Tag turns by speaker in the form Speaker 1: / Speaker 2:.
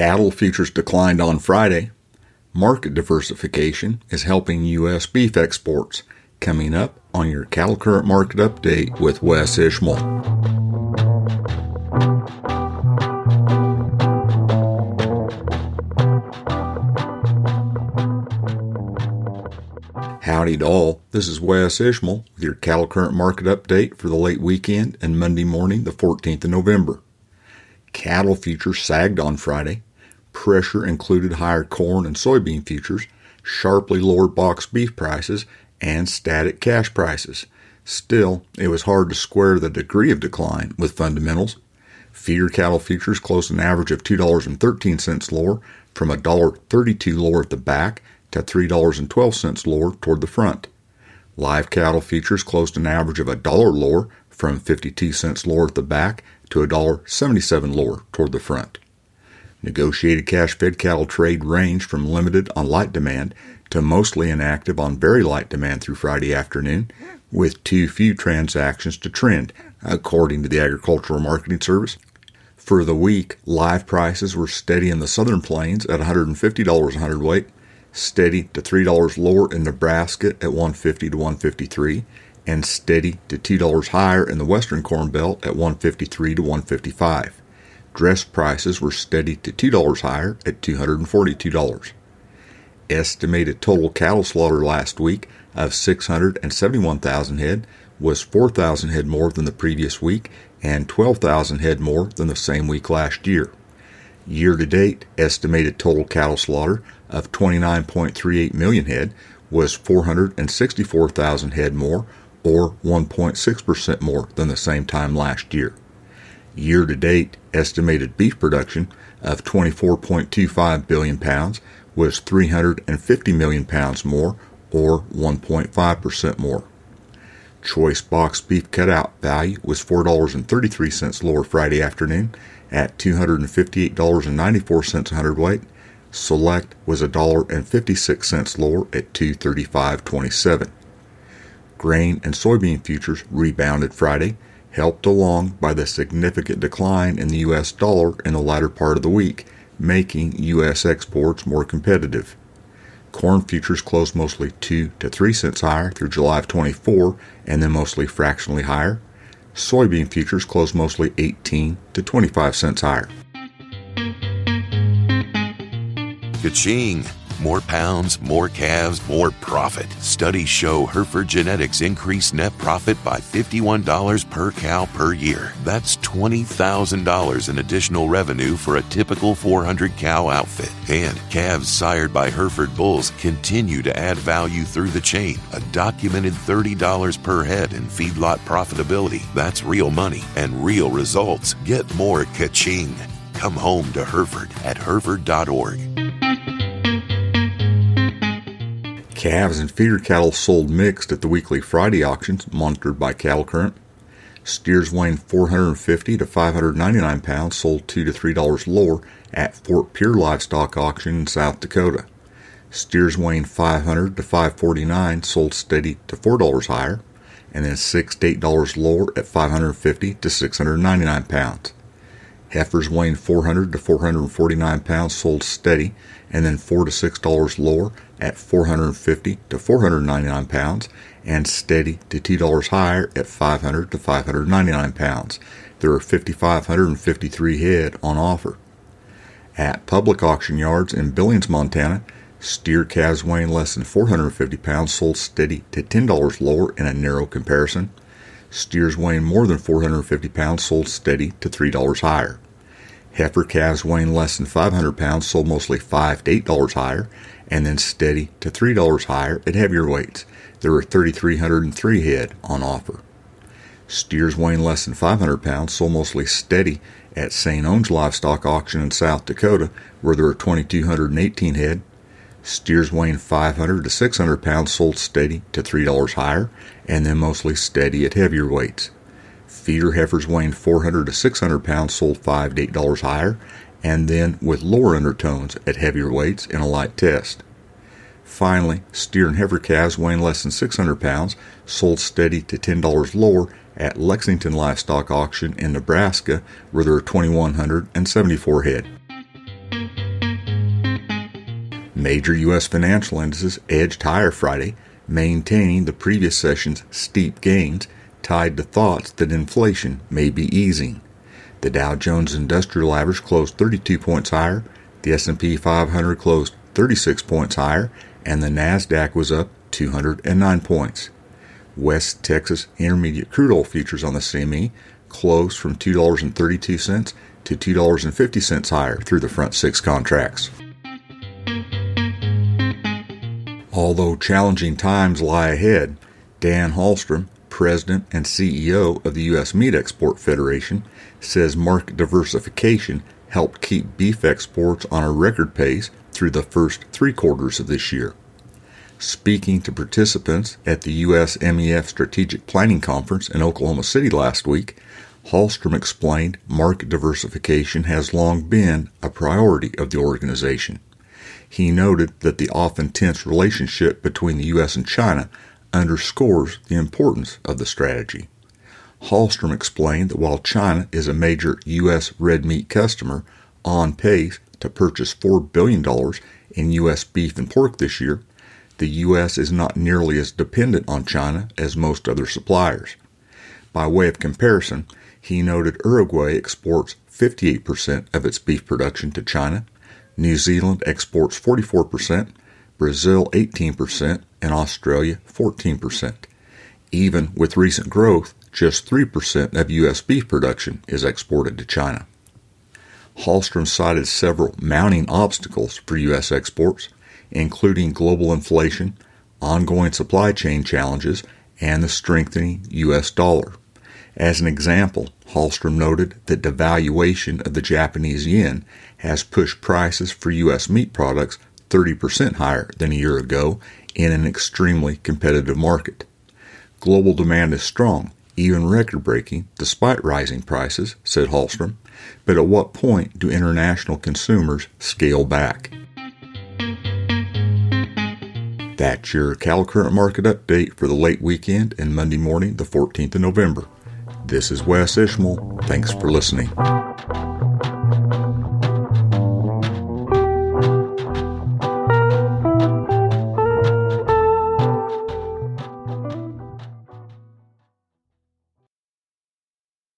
Speaker 1: Cattle futures declined on Friday. Market diversification is helping U.S. beef exports. Coming up on your Cattle Current Market Update with Wes Ishmael. Howdy to all. This is Wes Ishmael with your Cattle Current Market Update for the late weekend and Monday morning, the 14th of November. Cattle futures sagged on Friday. Pressure included higher corn and soybean futures, sharply lower box beef prices, and static cash prices. Still, it was hard to square the degree of decline with fundamentals. Feeder cattle futures closed an average of $2.13 lower, from $1.32 lower at the back to $3.12 lower toward the front. Live cattle futures closed an average of $1 lower, from 52 cents lower at the back to $1.77 lower toward the front. Negotiated cash-fed cattle trade ranged from limited on light demand to mostly inactive on very light demand through Friday afternoon, with too few transactions to trend, according to the Agricultural Marketing Service. For the week, live prices were steady in the southern plains at $150 a hundredweight, steady to $3 lower in Nebraska at $150 to $153, and steady to $2 higher in the western Corn Belt at $153 to $155. Dress prices were steady to $2 higher at $242. Estimated total cattle slaughter last week of 671,000 head was 4,000 head more than the previous week and 12,000 head more than the same week last year. Year-to-date, estimated total cattle slaughter of 29.38 million head was 464,000 head more, or 1.6% more than the same time last year. Year-to-date, estimated beef production of 24.25 billion pounds was 350 million pounds more, or 1.5% more. Choice box beef cutout value was $4.33 lower Friday afternoon at $258.94 a hundredweight. Select was $1.56 lower at $235.27. Grain and soybean futures rebounded Friday, helped along by the significant decline in the U.S. dollar in the latter part of the week, making U.S. exports more competitive. Corn futures closed mostly 2 to 3 cents higher through July of 24, and then mostly fractionally higher. Soybean futures closed mostly 18 to 25 cents higher.
Speaker 2: Ka-ching! More pounds, more calves, more profit. Studies show Hereford Genetics increased net profit by $51 per cow per year. That's $20,000 in additional revenue for a typical 400-cow outfit. And calves sired by Hereford bulls continue to add value through the chain. A documented $30 per head in feedlot profitability. That's real money and real results. Get more ka-ching. Come home to Hereford at Hereford.org.
Speaker 1: Calves and feeder cattle sold mixed at the weekly Friday auctions monitored by Cattle Current. Steers weighing 450 to 599 pounds sold $2 to $3 lower at Fort Pierre Livestock Auction in South Dakota. Steers weighing 500 to 549 sold steady to $4 higher, and then $6 to $8 lower at 550 to 699 pounds. Heifers weighing 400 to 449 pounds sold steady, and then $4 to $6 lower at 450 to 499 pounds, and steady to $2 higher at 500 to 599 pounds. There are 5,553 head on offer. At public auction yards in Billings, Montana, steer calves weighing less than 450 pounds sold steady to $10 lower in a narrow comparison. Steers weighing more than 450 pounds sold steady to $3 higher. Heifer calves weighing less than 500 pounds sold mostly $5 to $8 higher, and then steady to $3 higher at heavier weights. There were 3,303 head on offer. Steers weighing less than 500 pounds sold mostly steady at St. Own's Livestock Auction in South Dakota, where there were 2,218 head. Steers weighing 500 to 600 pounds sold steady to $3 higher, and then mostly steady at heavier weights. Feeder heifers weighing 400 to 600 pounds sold $5 to $8 higher, and then with lower undertones at heavier weights in a light test. Finally, steer and heifer calves weighing less than 600 pounds sold steady to $10 lower at Lexington Livestock Auction in Nebraska, where there are 2,174 head. Major U.S. financial indices edged higher Friday, maintaining the previous session's steep gains tied to thoughts that inflation may be easing. The Dow Jones Industrial Average closed 32 points higher, the S&P 500 closed 36 points higher, and the NASDAQ was up 209 points. West Texas Intermediate crude oil futures on the CME closed from $2.32 to $2.50 higher through the front six contracts. Although challenging times lie ahead, Dan Hallstrom, President and CEO of the U.S. Meat Export Federation, says market diversification helped keep beef exports on a record pace through the first 3 quarters of this year. Speaking to participants at the U.S. MEF Strategic Planning Conference in Oklahoma City last week, Hallstrom explained market diversification has long been a priority of the organization. He noted that the often tense relationship between the U.S. and China underscores the importance of the strategy. Hallstrom explained that while China is a major U.S. red meat customer, on pace to purchase $4 billion in U.S. beef and pork this year, the U.S. is not nearly as dependent on China as most other suppliers. By way of comparison, he noted Uruguay exports 58% of its beef production to China, New Zealand exports 44%, Brazil 18%, and Australia 14%. Even with recent growth, just 3% of U.S. beef production is exported to China. Hallstrom cited several mounting obstacles for U.S. exports, including global inflation, ongoing supply chain challenges, and the strengthening U.S. dollar. As an example, Hallstrom noted that devaluation of the Japanese yen has pushed prices for U.S. meat products 30% higher than a year ago in an extremely competitive market. Global demand is strong, even record-breaking, despite rising prices, said Hallstrom. But at what point do international consumers scale back? That's your Cattle Current Market Update for the late weekend and Monday morning, the 14th of November. This is Wes Ishmael. Thanks for listening.